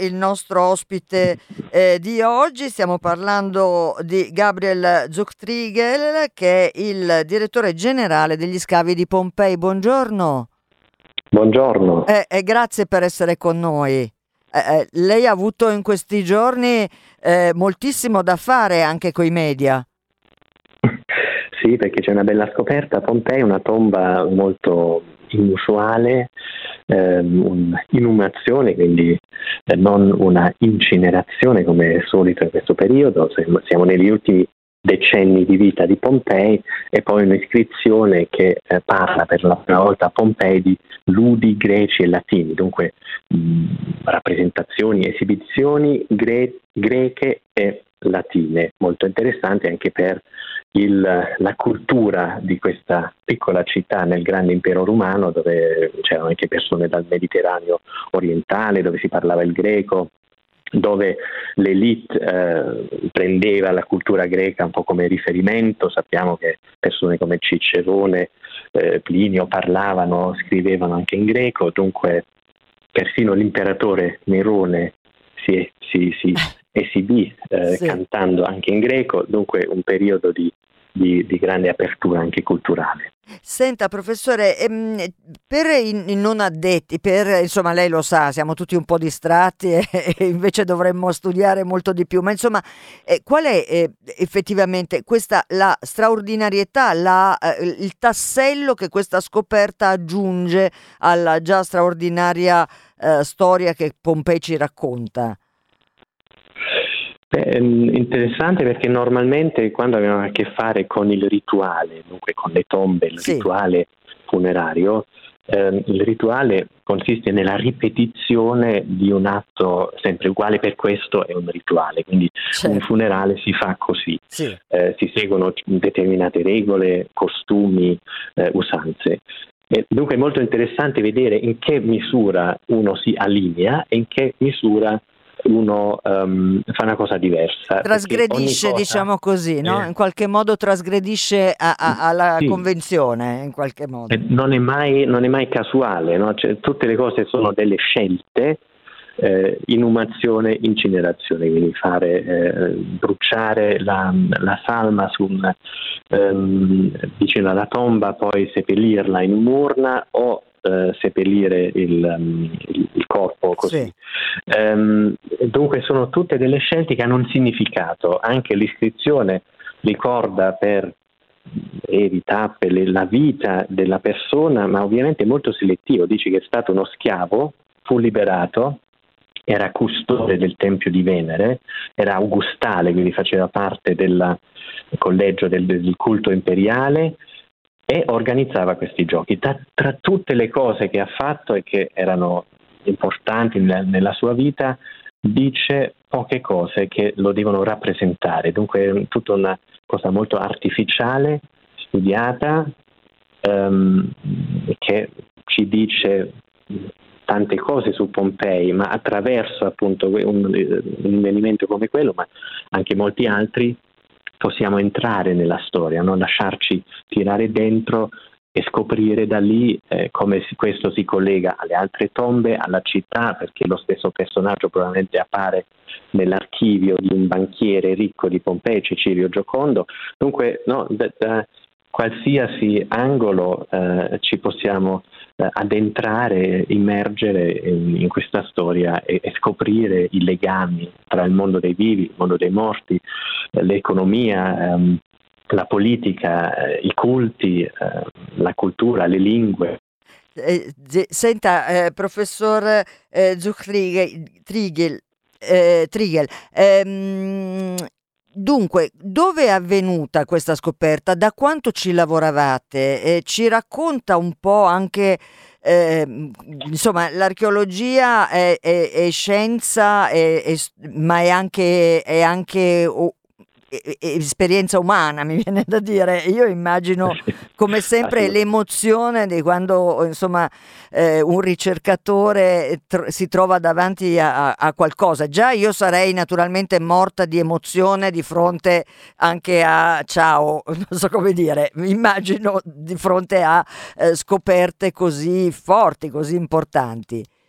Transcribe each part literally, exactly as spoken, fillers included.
il nostro ospite eh, di oggi. Stiamo parlando di Gabriel Zuchtriegel, che è il direttore generale degli scavi di Pompei. Buongiorno. Buongiorno. Eh, e grazie per essere con noi. Eh, eh, lei ha avuto in questi giorni eh, moltissimo da fare anche coi media. Sì, perché c'è una bella scoperta a Pompei, una tomba molto inusuale, ehm, un'inumazione, quindi eh, non una incinerazione come è solito in questo periodo. Siamo negli ultimi decenni di vita di Pompei, e poi un'iscrizione che eh, parla per la prima volta a Pompei di ludi greci e latini, dunque mh, rappresentazioni, esibizioni gre- greche e latine, molto interessanti anche per il, la cultura di questa piccola città nel grande impero romano, dove c'erano anche persone dal Mediterraneo orientale, dove si parlava il greco, dove l'elite eh, prendeva la cultura greca un po' come riferimento. Sappiamo che persone come Cicerone, eh, Plinio parlavano, scrivevano anche in greco, dunque persino l'imperatore Nerone si, si, si esibì eh, Sì. cantando anche in greco, dunque un periodo di, di, di grande apertura anche culturale. Senta professore, ehm, per i, i non addetti, per, insomma lei lo sa, siamo tutti un po' distratti e, e invece dovremmo studiare molto di più, ma insomma eh, qual è eh, effettivamente questa la straordinarietà, la, eh, il tassello che questa scoperta aggiunge alla già straordinaria eh, storia che Pompei ci racconta? Beh, interessante, perché normalmente quando abbiamo a che fare con il rituale, dunque con le tombe, il Sì. rituale funerario, ehm, il rituale consiste nella ripetizione di un atto sempre uguale, per questo è un rituale, quindi Certo. un funerale si fa così, Sì. eh, si seguono determinate regole, costumi, eh, usanze. E dunque è molto interessante vedere in che misura uno si allinea e in che misura uno um, fa una cosa diversa. Trasgredisce, cosa, diciamo così, no? eh, In qualche modo trasgredisce a- a- alla sì, convenzione, in qualche modo. non è mai, non è mai casuale, no? Cioè, tutte le cose sono delle scelte, eh, inumazione, incinerazione, quindi fare eh, bruciare la, la salma su un, ehm, vicino alla tomba, poi seppellirla in un'urna o eh, seppellire il, il, il corpo così. Sì. Ehm, dunque sono tutte delle scelte che hanno un significato. Anche l'iscrizione ricorda per brevi tappe la vita della persona, ma ovviamente molto selettivo. Dice che è stato uno schiavo, fu liberato, era custode del Tempio di Venere, era augustale, quindi faceva parte del collegio del, del culto imperiale, e organizzava questi giochi. Tra, tra tutte le cose che ha fatto e che erano importanti nella, nella sua vita, dice poche cose che lo devono rappresentare. Dunque è tutta una cosa molto artificiale, studiata, ehm, che ci dice tante cose su Pompei, ma attraverso appunto un, un avvenimento come quello, ma anche molti altri, possiamo entrare nella storia, non lasciarci tirare dentro e scoprire da lì eh, come si, questo si collega alle altre tombe, alla città, perché lo stesso personaggio probabilmente appare nell'archivio di un banchiere ricco di Pompei, Cecilio Giocondo. Dunque, no, da, da qualsiasi angolo eh, ci possiamo eh, addentrare, immergere in, in questa storia e, e scoprire i legami tra il mondo dei vivi, il mondo dei morti, eh, l'economia, ehm, la politica, eh, i culti, eh, la cultura, le lingue. Eh, ge- senta, eh, professor eh, Zuchtriegel, Triegel, eh, Triegel, ehm, dunque, dove è avvenuta questa scoperta? Da quanto ci lavoravate? Eh, ci racconta un po' anche, eh, insomma, l'archeologia è, è- è scienza, è- è s- ma è anche, è anche o- e- e- esperienza umana, mi viene da dire. Io immagino come sempre l'emozione di quando insomma eh, un ricercatore tr- si trova davanti a, a- a qualcosa. Già io sarei naturalmente morta di emozione di fronte anche a ciao, non so come dire, mi immagino di fronte a eh, scoperte così forti, così importanti.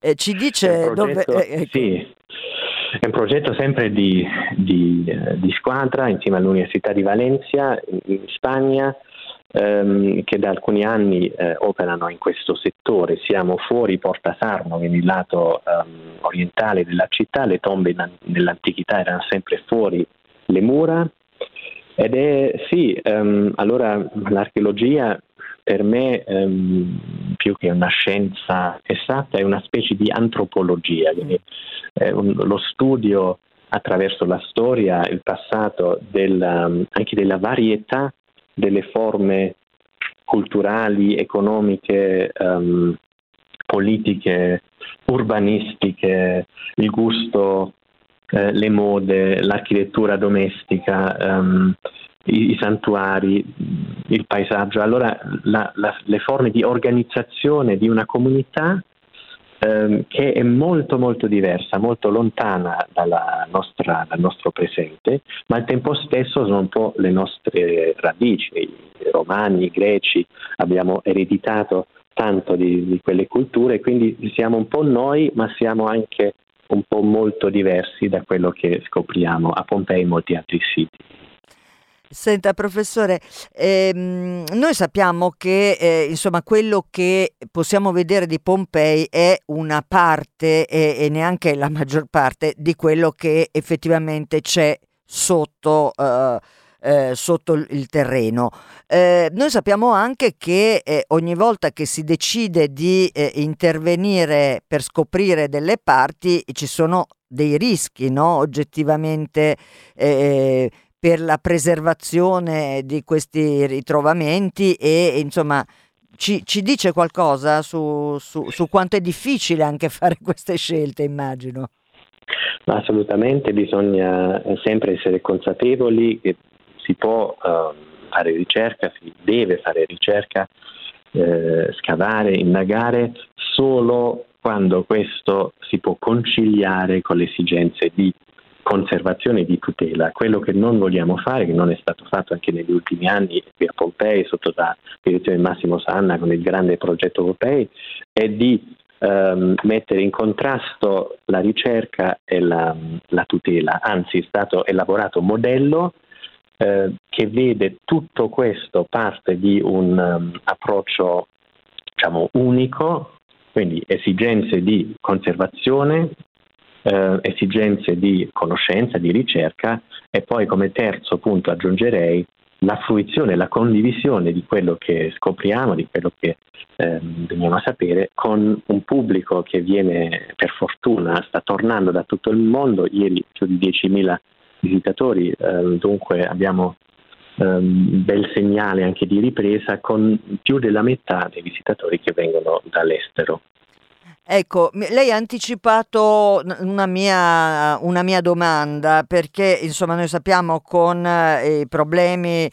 Eh, ci dice dove... Progetto, eh, ecco. sì, è un progetto sempre di, di, eh, di squadra insieme all'Università di Valencia in, in Spagna, ehm, che da alcuni anni eh, operano in questo settore. Siamo fuori Porta Sarno, quindi il lato ehm, orientale della città. Le tombe in, nell'antichità erano sempre fuori le mura, ed è sì, ehm, allora l'archeologia per me, ehm, più che una scienza esatta, è una specie di antropologia, quindi è un, lo studio attraverso la storia, il passato, della, anche della varietà delle forme culturali, economiche, ehm, politiche, urbanistiche, il gusto, eh, le mode, l'architettura domestica, ehm, i, i santuari, il paesaggio. Allora la, la, le forme di organizzazione di una comunità ehm, che è molto molto diversa, molto lontana dalla nostra, dal nostro presente, ma al tempo stesso sono un po' le nostre radici. I romani, i greci, abbiamo ereditato tanto di, di quelle culture, quindi siamo un po' noi, ma siamo anche un po' molto diversi da quello che scopriamo a Pompei e in molti altri siti. Senta, professore, ehm, noi sappiamo che eh, insomma quello che possiamo vedere di Pompei è una parte e, e neanche la maggior parte di quello che effettivamente c'è sotto, eh, eh, sotto il il terreno. Eh, noi sappiamo anche che eh, ogni volta che si decide di eh, intervenire per scoprire delle parti ci sono dei rischi, no? Oggettivamente. eh, per la preservazione di questi ritrovamenti e insomma ci, ci dice qualcosa su, su, su quanto è difficile anche fare queste scelte, immagino. Ma assolutamente bisogna sempre essere consapevoli che si può uh, fare ricerca, si deve fare ricerca, eh, scavare, indagare solo quando questo si può conciliare con le esigenze di conservazione e di tutela. Quello che non vogliamo fare, che non è stato fatto anche negli ultimi anni qui a Pompei sotto la direzione di Massimo Sanna con il grande progetto Pompei, è di ehm, mettere in contrasto la ricerca e la, la tutela. Anzi, è stato elaborato un modello eh, che vede tutto questo parte di un um, approccio, diciamo, unico, quindi esigenze di conservazione, Eh, esigenze di conoscenza, di ricerca, e poi come terzo punto aggiungerei la fruizione, la condivisione di quello che scopriamo, di quello che eh, veniamo a sapere, con un pubblico che viene, per fortuna, sta tornando da tutto il mondo. Ieri più di diecimila visitatori, eh, dunque abbiamo un um, bel segnale anche di ripresa, con più della metà dei visitatori che vengono dall'estero. Ecco, mi- lei ha anticipato n- una mia, una mia domanda perché insomma noi sappiamo con eh, i problemi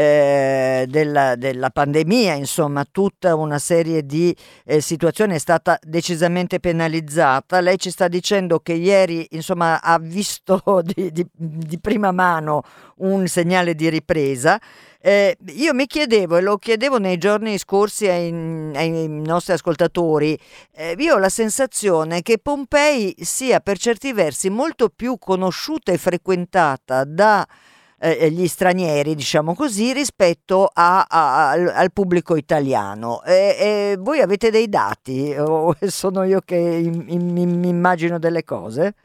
eh, della, della pandemia, insomma tutta una serie di eh, situazioni è stata decisamente penalizzata. Lei ci sta dicendo che ieri insomma ha visto di, di- di prima mano un segnale di ripresa. Eh, io mi chiedevo e lo chiedevo nei giorni scorsi ai ai nostri ascoltatori. Eh, io ho la sensazione che Pompei sia per certi versi molto più conosciuta e frequentata da eh, gli stranieri, diciamo così, rispetto a- a- al, al pubblico italiano. E, e voi avete dei dati o sono io che im- im- mi immagino delle cose?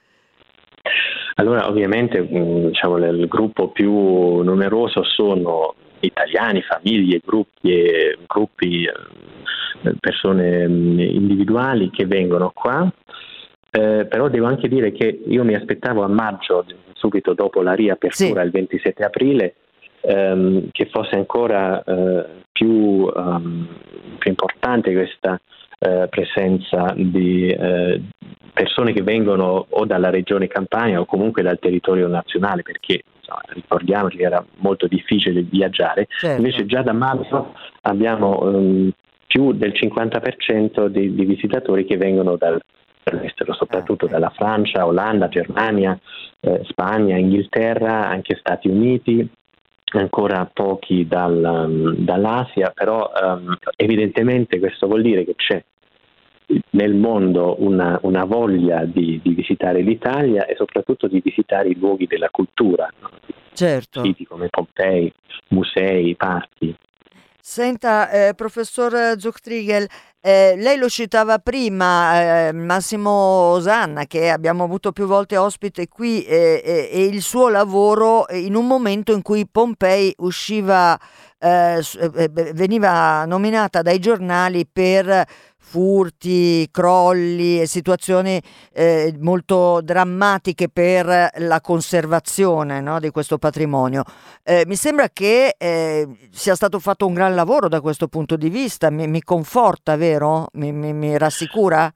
Allora, ovviamente, mh, diciamo, il gruppo più numeroso sono italiani, famiglie, gruppi, e- gruppi eh, persone mh, individuali che vengono qua. Eh, però devo anche dire che io mi aspettavo a maggio, subito dopo la Sì. riapertura il ventisette aprile, ehm, che fosse ancora eh, più, ehm, più importante questa eh, presenza di eh, persone che vengono o dalla regione Campania o comunque dal territorio nazionale, perché insomma, ricordiamoci che era molto difficile viaggiare. Invece Certo. già da marzo abbiamo ehm, più del cinquanta per cento di, di visitatori che vengono dal dall'estero, Ah, soprattutto ecco. dalla Francia, Olanda, Germania, eh, Spagna, Inghilterra, anche Stati Uniti, ancora pochi dal, um, dall'Asia, però um, evidentemente questo vuol dire che c'è nel mondo una, una voglia di, di visitare l'Italia e soprattutto di visitare i luoghi della cultura, no? Certo. Siti come Pompei, musei, parchi. Senta, eh, professor Zuchtriegel, eh, lei lo citava prima, eh, Massimo Osanna, che abbiamo avuto più volte ospite qui, eh, eh, e il suo lavoro in un momento in cui Pompei usciva, eh, s- eh, eh, veniva nominata dai giornali per furti, crolli e situazioni eh, molto drammatiche per la conservazione, no, di questo patrimonio. Eh, mi sembra che eh, sia stato fatto un gran lavoro da questo punto di vista, mi, mi conforta, vero? Mi, mi- mi rassicura?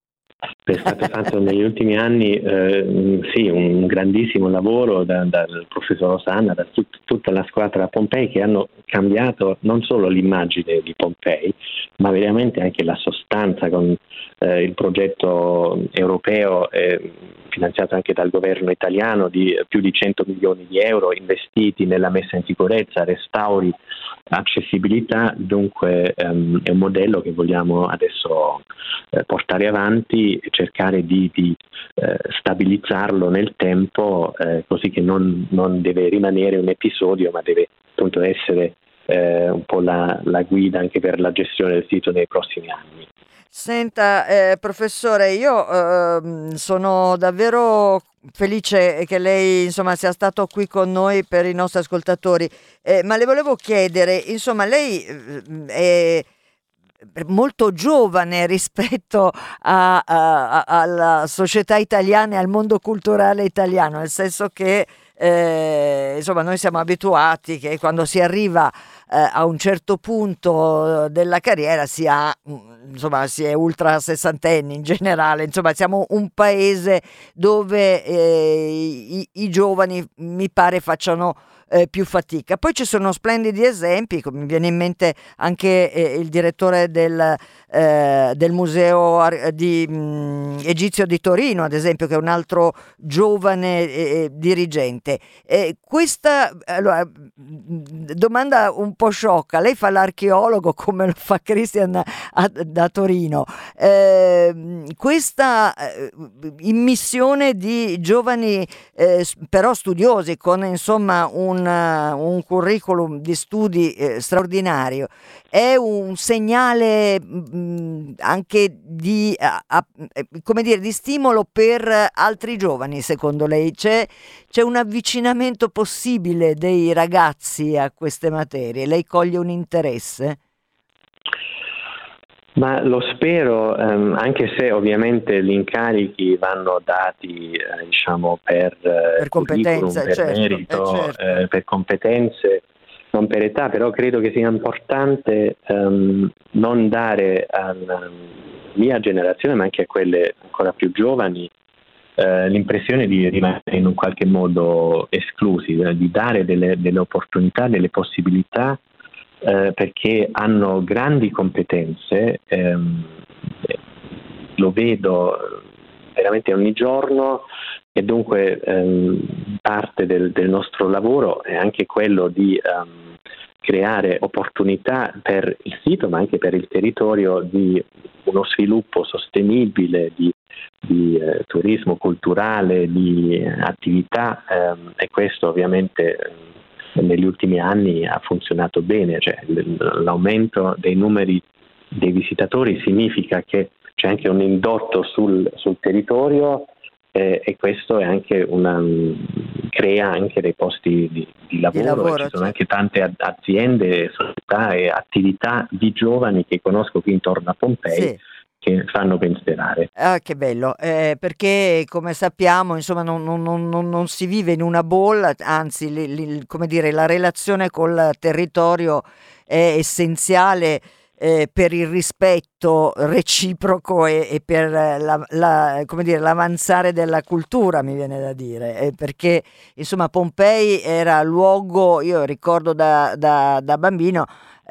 È stato fatto negli ultimi anni eh, sì, un grandissimo lavoro da- dal professor Osanna, da tut- tutta la squadra Pompei, che hanno cambiato non solo l'immagine di Pompei, ma veramente anche la sostanza con eh, il progetto europeo eh, finanziato anche dal governo italiano di più di cento milioni di euro investiti nella messa in sicurezza, restauri, accessibilità. Dunque ehm, è un modello che vogliamo adesso eh, portare avanti e cercare di, di eh, stabilizzarlo nel tempo, eh, così che non, non deve rimanere un episodio, ma deve appunto essere eh, un po' la, la guida anche per la gestione del sito nei prossimi anni. Senta, eh, professore, io ehm, sono davvero felice che lei, insomma, sia stato qui con noi per i nostri ascoltatori, eh, ma le volevo chiedere, insomma, lei eh, è molto giovane rispetto a- a- a- alla società italiana e al mondo culturale italiano, nel senso che eh, insomma noi siamo abituati che quando si arriva eh, a un certo punto della carriera si ha, mm, insomma, si è ultra sessantenni in generale, insomma siamo un paese dove eh, i, i giovani mi pare facciano eh, più fatica. Poi ci sono splendidi esempi, come mi viene in mente anche eh, il direttore del, eh, del Museo Ar- di, mh, Egizio di Torino, ad esempio, che è un altro giovane eh, dirigente. Eh, questa allora, mh, domanda un po' sciocca, lei fa l'archeologo come lo fa Christian a- da Torino. Eh, questa eh, immissione di giovani eh, s- però studiosi con insomma un, eh, un curriculum di studi eh, straordinario è un segnale mh, anche di, a- a- eh, come dire, di stimolo per altri giovani, secondo lei? C'è, c'è un avvicinamento possibile dei ragazzi a queste materie? Lei coglie un interesse? Ma lo spero, ehm, anche se ovviamente gli incarichi vanno dati eh, diciamo per eh, Per curriculum, competenza, per certo, è merito, certo. eh, per competenze, non per età, però credo che sia importante ehm, non dare alla mia generazione, ma anche a quelle ancora più giovani, eh, l'impressione di rimanere in un qualche modo esclusi, eh, di dare delle, delle opportunità, delle possibilità, eh, perché hanno grandi competenze, ehm, lo vedo veramente ogni giorno, e dunque ehm, parte del, del nostro lavoro è anche quello di ehm, creare opportunità per il sito, ma anche per il territorio, di uno sviluppo sostenibile, di, di eh, turismo culturale, di eh, attività, ehm, e questo ovviamente ehm, negli ultimi anni ha funzionato bene, cioè l- l'aumento dei numeri dei visitatori significa che c'è anche un indotto sul, sul territorio, eh, e questo è anche una, crea anche dei posti di, di Di lavoro, e ci lavoro, sono certo. anche tante a- aziende, società e attività di giovani che conosco qui intorno a Pompei Sì. che fanno ben sperare. Ah, che bello, eh, perché come sappiamo, insomma, non, non- non- non- non si vive in una bolla, anzi, li- li- come dire, la relazione col territorio è essenziale eh, per il rispetto reciproco e, e per la, la- come dire, l'avanzare della cultura, mi viene da dire, eh, perché insomma Pompei era luogo, io ricordo da, da da bambino,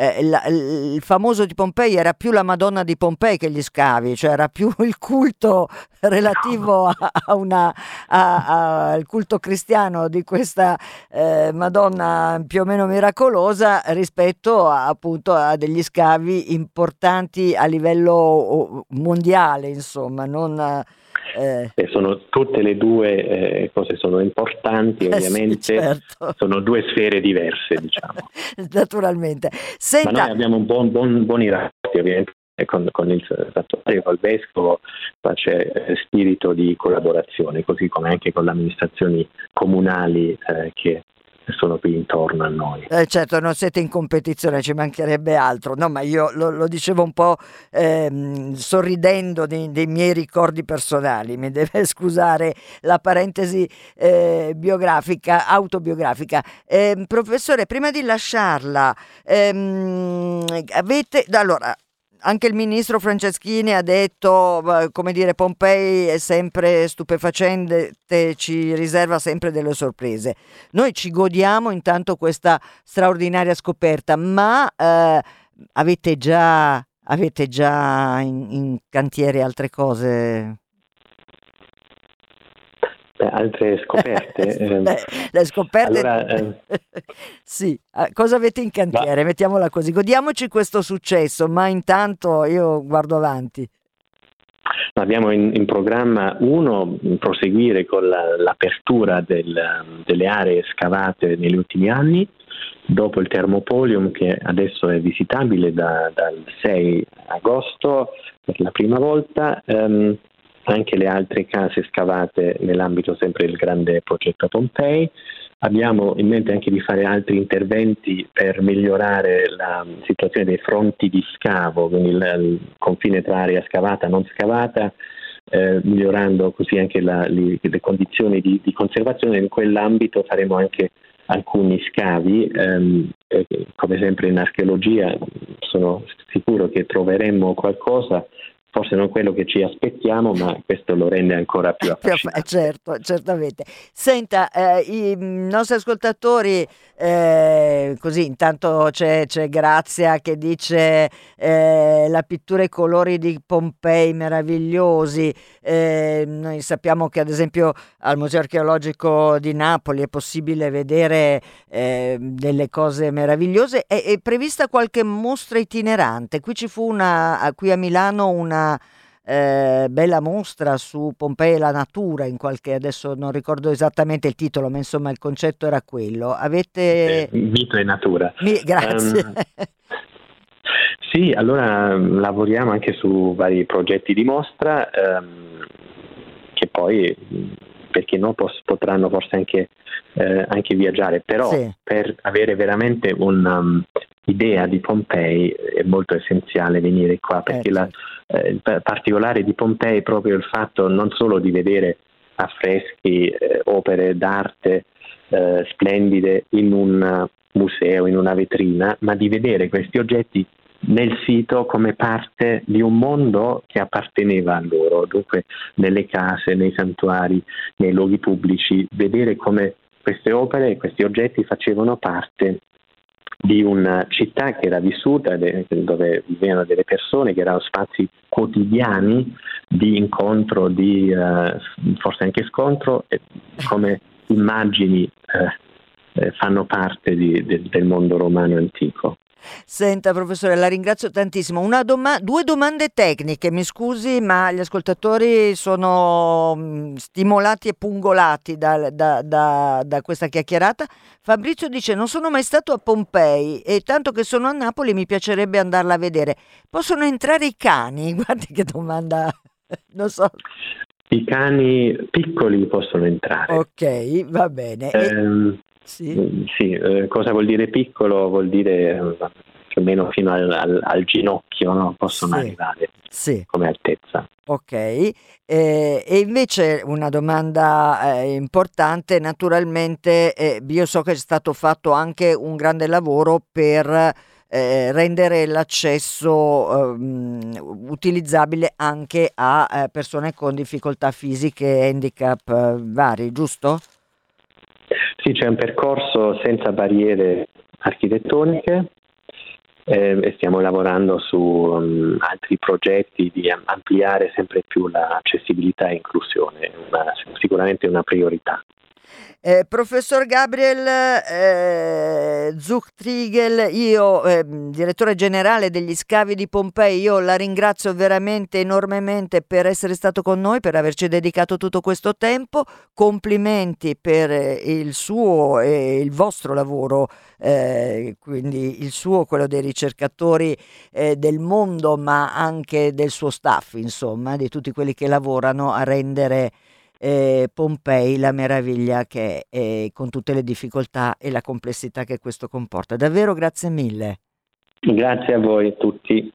eh, la- il famoso di Pompei era più la Madonna di Pompei che gli scavi, cioè era più il culto relativo a, a una, a- a- al culto cristiano di questa eh, Madonna più o meno miracolosa rispetto a, appunto a degli scavi importanti a livello oh, mondiale, insomma, non eh, E sono tutte le due eh, cose sono importanti, eh sì, ovviamente certo. sono due sfere diverse, diciamo. Naturalmente. Ma noi Senta, abbiamo un buon, buon- buoni rapporti, ovviamente, con, con il santuario, col vescovo, ma c'è eh, spirito di collaborazione, così come anche con le amministrazioni comunali eh, che sono qui intorno a noi. eh, certo, non siete in competizione, ci mancherebbe altro. No, ma io lo, lo dicevo un po' ehm, sorridendo dei, dei miei ricordi personali. Mi deve scusare la parentesi eh, biografica, autobiografica. Ehm, professore, prima di lasciarla, ehm, avete allora. Anche il ministro Franceschini ha detto, eh, come dire, Pompei è sempre stupefacente, ci riserva sempre delle sorprese. Noi ci godiamo intanto questa straordinaria scoperta, ma eh, avete già, avete già in, in cantiere altre cose? Beh, altre scoperte. ehm, Le, le scoperte? allora, eh, Sì, eh, cosa avete in ma cantiere? Mettiamola così. Godiamoci questo successo, ma intanto io guardo avanti. abbiamo in, in programma uno, proseguire con la- l'apertura del- delle aree scavate negli ultimi anni, dopo il Termopolium che adesso è visitabile da- dal sei agosto per la prima volta, ehm, anche le altre case scavate nell'ambito sempre del grande progetto Pompei. Abbiamo in mente anche di fare altri interventi per migliorare la situazione dei fronti di scavo, quindi il, il confine tra area scavata e non scavata, eh, migliorando così anche la- li- le condizioni di, di conservazione. In quell'ambito faremo anche alcuni scavi, ehm, eh, come sempre in archeologia sono sicuro che troveremo qualcosa, forse non quello che ci aspettiamo, ma questo lo rende ancora più Più aff- eh, affascinante. certo, certamente. Senta, eh, i mm, nostri ascoltatori, eh, così intanto c'è, c'è Grazia che dice eh, la pittura e i colori di Pompei meravigliosi. Eh, noi sappiamo che ad esempio al Museo Archeologico di Napoli è possibile vedere eh, delle cose meravigliose. È, è prevista qualche mostra itinerante. Qui ci fu una, a- qui a Milano una eh, bella mostra su Pompei e la natura, in qualche, adesso non ricordo esattamente il titolo, ma insomma il concetto era quello. Eh, Avete... Mito e natura. Mi... Grazie. Ehm, sì, allora mm, lavoriamo anche su vari progetti di mostra ehm, che poi, mm, perché no, pos- potranno forse anche, eh, anche viaggiare, però Sì, per avere veramente un'idea di Pompei è molto essenziale venire qua, eh, perché la, certo. eh, il pa- particolare di Pompei è proprio il fatto non solo di vedere affreschi, eh, opere d'arte eh, splendide in un museo, in una vetrina, ma di vedere questi oggetti nel sito come parte di un mondo che apparteneva a loro, dunque nelle case, nei santuari, nei luoghi pubblici, vedere come queste opere, questi oggetti facevano parte di una città che era vissuta, dove vivevano delle persone, che erano spazi quotidiani di incontro, di eh, forse anche scontro, e come immagini eh, eh, fanno parte di- del del mondo romano antico. Senta, professore, la ringrazio tantissimo. Una doma- due domande tecniche, mi scusi, ma gli ascoltatori sono mm, stimolati e pungolati da, da- da- da questa chiacchierata. Fabrizio dice: Non sono mai stato a Pompei e tanto che sono a Napoli mi piacerebbe andarla a vedere. Possono entrare i cani? Guardi che domanda, non so. I cani piccoli possono entrare. Ok, va bene. E- Ehm, sì, mm, sì, eh, cosa vuol dire piccolo? Vuol dire eh, più o meno fino al, al- al ginocchio, no? Possono sì, arrivare sì. come altezza. Ok, eh, e invece una domanda eh, importante, naturalmente, eh, io so che è stato fatto anche un grande lavoro per eh, rendere l'accesso ehm, utilizzabile anche a eh, persone con difficoltà fisiche e handicap eh, vari, giusto? Sì, c'è un percorso senza barriere architettoniche eh, e stiamo lavorando su um, altri progetti di ampliare sempre più l'accessibilità e inclusione, una, sicuramente una priorità. Eh, professor Gabriel eh, Zuchtriegel, io eh, direttore generale degli Scavi di Pompei, io la ringrazio veramente enormemente per essere stato con noi, per averci dedicato tutto questo tempo. Complimenti per il suo e il vostro lavoro, eh, quindi il suo, quello dei ricercatori eh, del mondo, ma anche del suo staff, insomma, di tutti quelli che lavorano a rendere eh, Pompei la meraviglia che è, eh, con tutte le difficoltà e la complessità che questo comporta. Davvero grazie mille. Grazie a voi tutti.